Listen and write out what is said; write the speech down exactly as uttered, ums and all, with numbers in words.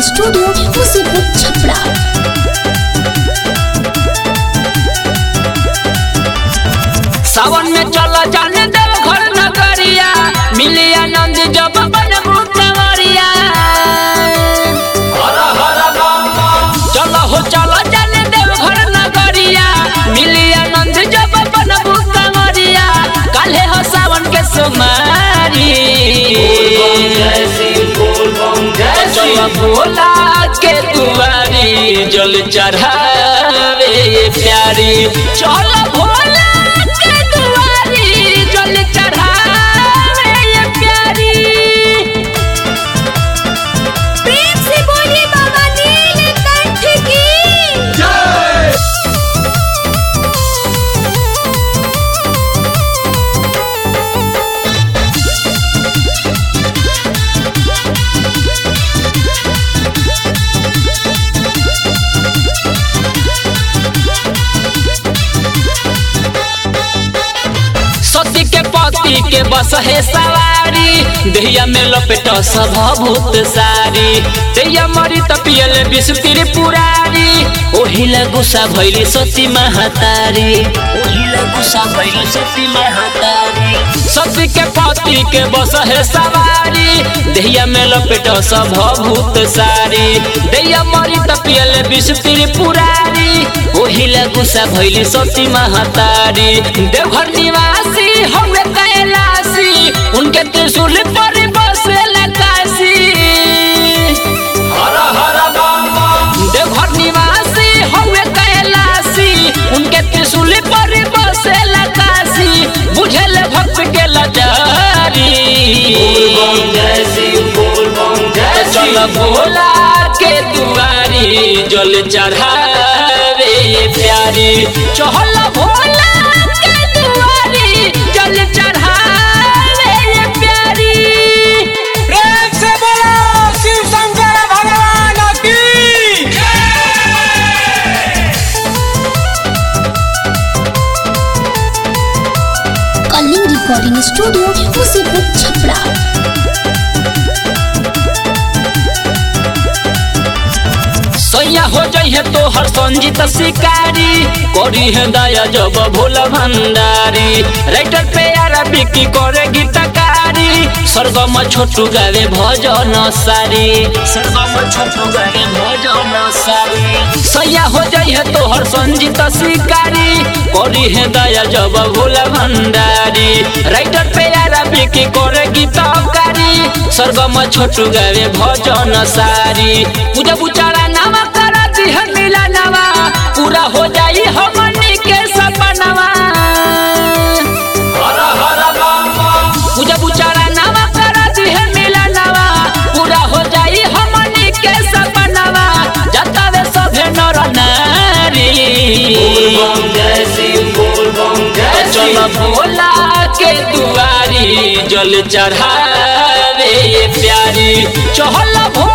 Studio Musipur Chhapra. सावन में चला जाने देव घर नगरिया, मिली आनंद जब बनबू कंवरिया। चलो हो चलो जाने देव घर नगरिया, मिली आनंद जब बनबू कंवरिया। काल्हे हो सावन के सोमवारी, चलो भोला के दुआरी जल चढ़ावे प्यारी। चलो भोला जल चढ़ावे ये प्यारी। प्रेम से बोलिए बाबा नीलकंठ की जय। सती के पति के बस है सवारी, दहिया में लपेट सब भूत सारी। दहिया मरी तपियल विष त्रिपुरारी, ओहिला गुस्सा भइली सती महतारी। ओहिला गुस्सा भइली सती महतारी। सती के पति के बस है सवारी, दहिया में लपेट सब भूत सारी। दहिया मरी तपियल विष त्रिपुरारी, ओहिला गुस्सा भइली सती महतारी। देवघर निवासी हमें कैलाशी, उनके त्रिशूल पर बसेला काशी। हर हर बम। देवघर निवासी हमें कैलाशी, उनके त्रिशूल पर बसेला काशी। बुझल भक्त के लाचारी, चल भोला के दुआरी जल चढ़ावे प्यारी। चल भोला के दुआरी जल चढ़ावे प्यारी। प्रेम से बोलो शिव शंकर भगवान की कलिंग रिकॉर्डिंग स्टूडियो मुसीपुर छपरा। सैया हो जाइए तो हर संजीत शिकारी, करी है दया जब भोला भंडारी। राइटर पे यारा बिकी करे गीतकारी, सरगम छोटू गावे भजन सारी। सरगम छोटू गावे भजन सारी। सैया हो जाइए तो हर संजीत शिकारी, करी है दया जब भोला भंडारी। राइटर पे यारा बिकी करे गीतकारी, सरगम छोटू गावे भजन सारी। पूजा बुचारा नामा कराती है मिला नवा, पूरा हो जाई हमनी के सपनवा। हर हर बम। पूजा बुचारा नामा कराती है मिला नवा, पूरा हो जाई हमनी के सपनवा। जतावे सभे नर नारी, चल भोला के दुआरी जल चढ़ावे प्यारी। चल भोला